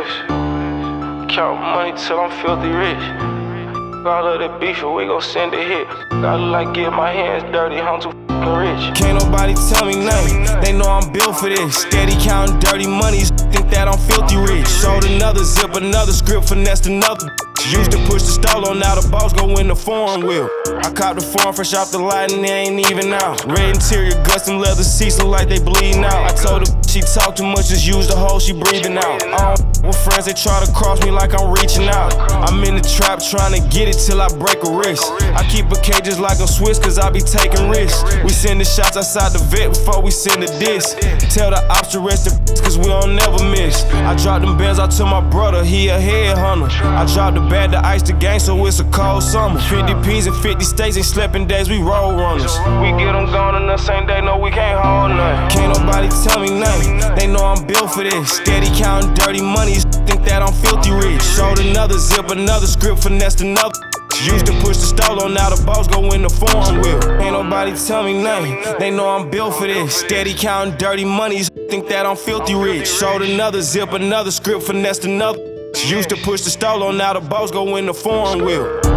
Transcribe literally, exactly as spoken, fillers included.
Count money till I'm filthy rich. All of the beef, we gon' send a hit. Gotta like get my hands dirty, I'm too f***ing rich. Can't nobody tell me nothing, they know I'm built for this. Steady counting dirty money, think that I'm filthy rich. Showed another zip, another script, finessed another. Used to push the stall on, now the boss go in the foreign wheel. I caught the foreign fresh off the lot and they ain't even out. Red interior, custom leather seats look like they bleeding out. I told her she talk too much, just use the hole, she breathing out. I don't with friends, they try to cross me like I'm reaching out. I'm in the trap trying to get it till I break a wrist. I keep a cage just like I'm Swiss, cause I be taking risks. We send the shots outside the vet before we send the disc. Tell the ops to rest the cause we don't never miss. I dropped them bands out to my brother, he a headhunter. I dropped the bad to ice the gang, so it's a cold summer. fifty P's in fifty states, ain't sleeping days, we road runners. We get them gone in the same day, no we can't hold nothing. Can't nobody tell me nothing, they know I'm built for this. Steady counting dirty money, think that I'm filthy rich. Showed another zip, another script, finessed another. Used to push the stall on, now the boss go in the foreign wheel. Ain't nobody tell me nothing, they know I'm built for this. Steady counting dirty money, think that I'm filthy rich. Showed another zip, another script, finessed another. Used to push the stall on, now the boss go in the foreign wheel.